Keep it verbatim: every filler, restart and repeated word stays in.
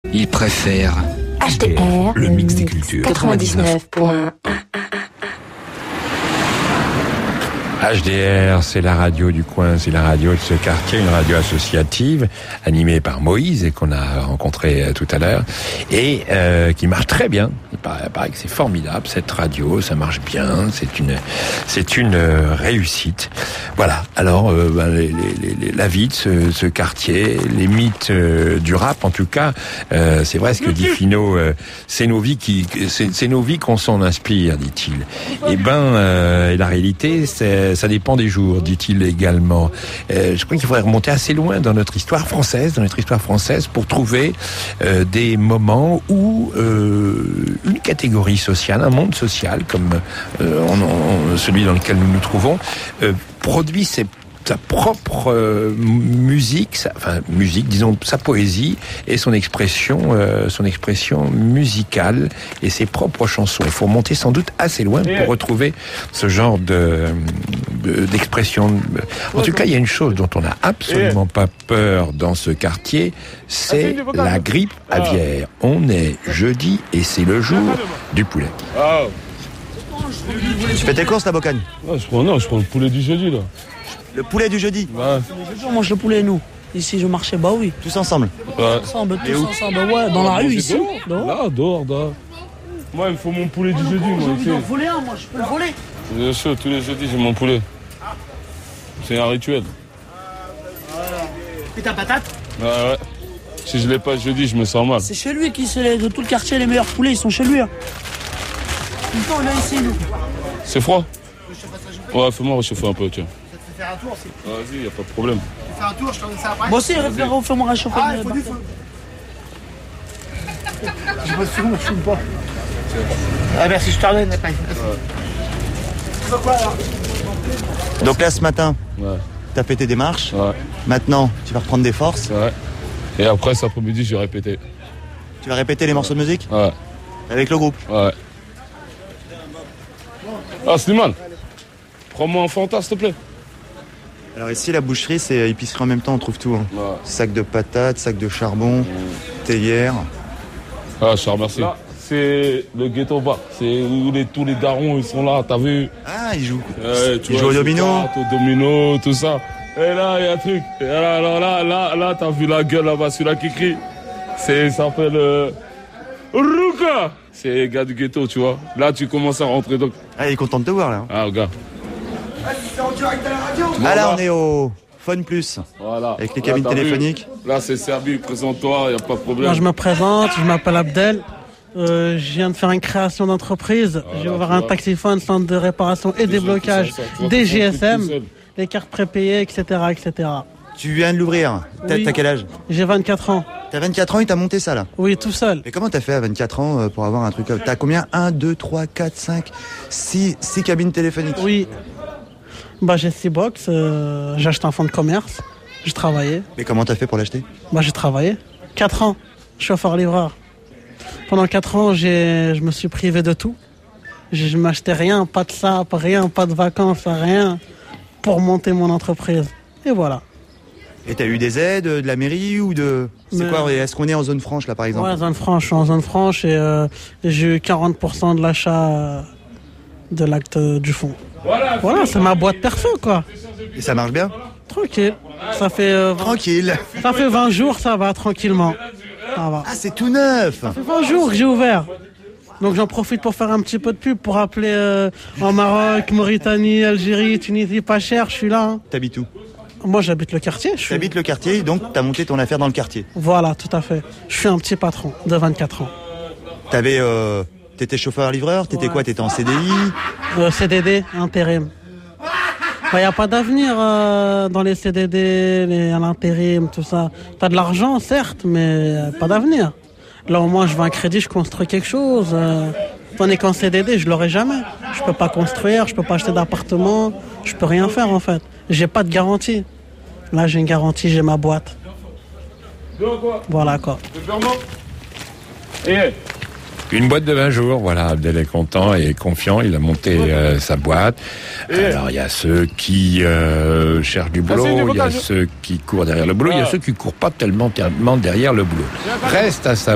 Il préfère H D R, le mix des cultures. quatre-vingt-dix-neuf point un. H D R, c'est la radio du coin, c'est la radio de ce quartier, une radio associative animée par Moïse et qu'on a rencontré tout à l'heure et euh, qui marche très bien. Il paraît, il paraît que c'est formidable cette radio, ça marche bien, c'est une c'est une réussite. Voilà. Alors euh, ben, les, les, les, la vie de ce, ce quartier, les mythes euh, du rap en tout cas, euh, c'est vrai ce que dit Fino, euh, c'est nos vies qui c'est, c'est nos vies qu'on s'en inspire, dit-il. Et ben euh, et la réalité c'est ça dépend des jours, dit-il également. Euh, je crois qu'il faudrait remonter assez loin dans notre histoire française, dans notre histoire française, pour trouver euh, des moments où euh, une catégorie sociale, un monde social, comme euh, on, on, celui dans lequel nous nous trouvons, euh, produit ses sa propre euh, musique, sa, enfin musique, disons sa poésie et son expression, euh, son expression musicale et ses propres chansons. Il faut remonter sans doute assez loin pour retrouver ce genre de, de d'expression. En tout cas, il y a une chose dont on n'a absolument pas peur dans ce quartier, c'est la grippe aviaire. On est jeudi et c'est le jour du poulet. Tu fais tes courses, la Bocagne? Non, je prends, non, je prends le poulet du jeudi, là. Le poulet du jeudi? Ouais. On mange le poulet, nous. Ici, je marchais, bah oui. Tous ensemble? Ouais. Ensemble, tous ensemble, ouais. Dans la rue, ici. Dehors. Là, dehors, dehors. Moi, il me faut mon poulet du jeudi, moi. J'ai envie d'en voler un, moi, je peux le voler. Bien sûr, tous les jeudis, j'ai mon poulet. C'est un rituel. Et ta patate? Ouais, ouais. Si je l'ai pas jeudi, je me sens mal. C'est chez lui qui c'est les, de tout le quartier, les meilleurs poulets, ils sont chez lui. Hein. Tout le temps, là, ici, nous. C'est froid? Ouais, fais-moi réchauffer un peu, tiens. Faire un tour aussi. Vas-y, y a pas de problème. Tu fais un tour, je t'en dis ça après. Moi aussi, frérot, fais-moi réchauffer. Ah, il faut du feu. Je me fume, je fume pas. Ah, merci, je te redonne. Tu veux quoi, là? Donc là, ce matin, ouais. T'as fait tes démarches. Ouais. Maintenant, tu vas reprendre des forces. Ouais. Et après, cet après-midi, je vais répéter. Tu vas répéter les morceaux de musique? Ouais. Avec le groupe? Ouais. Ah, Slimane, prends-moi un Fanta, s'il te plaît. Alors ici, la boucherie, c'est épicerie en même temps, on trouve tout. Hein. Ouais. Sac de patates, sac de charbon, mmh. théière. Ah, je te remercie. Là, c'est le ghetto bar. C'est où les, tous les darons, ils sont là, t'as vu? Ah, ils jouent. Ouais, tu ils vois, jouent au domino. Au domino, tout ça. Et là, il y a un truc. Et là, alors là, là, là, t'as vu la gueule là-bas, celui-là qui crie. C'est, ça s'appelle euh, Ruka. C'est les gars du ghetto, tu vois. Là, tu commences à rentrer. Donc... Ah, il est content de te voir, là. Ah, regarde. Ah, là, on est au Phone Plus. Voilà. Avec les cabines là, téléphoniques. Vu. Là, c'est servi. Présente-toi, il n'y a pas de problème. Moi, je me présente, je m'appelle Abdel. Euh, je viens de faire une création d'entreprise. Voilà, j'ai ouvert un taxiphone, centre de réparation et déblocage des G S M, les cartes prépayées, et cetera, et cetera. Tu viens de l'ouvrir. T'as, oui. T'as quel âge? J'ai vingt-quatre ans. T'as vingt-quatre ans et t'as monté ça, là? Oui, tout seul. Mais comment t'as fait à vingt-quatre ans pour avoir un truc comme... T'as combien? un, deux, trois, quatre, cinq, six, six cabines téléphoniques? Oui. Bah, j'ai six box. Euh, j'ai acheté un fonds de commerce. J'ai travaillé. Mais comment t'as fait pour l'acheter? Bah, j'ai travaillé. quatre ans. Chauffeur-livreur. Pendant quatre ans, j'ai, je me suis privé de tout. Je, je m'achetais rien, pas de sap, rien, pas de vacances, rien, pour monter mon entreprise. Et voilà. Et t'as eu des aides de la mairie ou de... C'est Mais... quoi? Est-ce qu'on est en zone franche, là, par exemple? Ouais, zone franche. Je suis en zone franche et euh, j'ai eu quarante pour cent de l'achat euh, de l'acte euh, du fonds. Voilà, voilà, c'est ma boîte perso, quoi. Et ça marche bien? Tranquille. Ça fait... Euh, vingt... Tranquille. Ça fait vingt jours, ça va, tranquillement. Ça va. Ah, c'est tout neuf. Ça fait vingt jours que j'ai ouvert. Donc j'en profite pour faire un petit peu de pub, pour appeler euh, en Maroc, Mauritanie, Algérie, Tunisie, pas cher, je suis là. Hein. T'habites où? Moi, j'habite le quartier. Je suis... T'habites le quartier, donc t'as monté ton affaire dans le quartier. Voilà, tout à fait. Je suis un petit patron de vingt-quatre ans. T'avais... Euh... T'étais chauffeur-livreur? T'étais ouais. quoi? T'étais en C D I? euh, C D D, intérim. Il bah, n'y a pas d'avenir euh, dans les C D D, les, à l'intérim, tout ça. T'as de l'argent, certes, mais euh, pas d'avenir. Là, au moins, je veux un crédit, je construis quelque chose. Euh, tandis qu'en C D D, je l'aurai jamais. Je peux pas construire, je peux pas acheter d'appartement, je peux rien faire, en fait. J'ai pas de garantie. Là, j'ai une garantie, j'ai ma boîte. Voilà, quoi. Une boîte de vingt jours, voilà, Abdel est content et confiant, il a monté euh, sa boîte. Alors il y a ceux qui euh, cherchent du boulot, il y a ceux qui courent derrière le boulot, il y a ceux qui courent pas tellement, tellement derrière le boulot. Reste à savoir.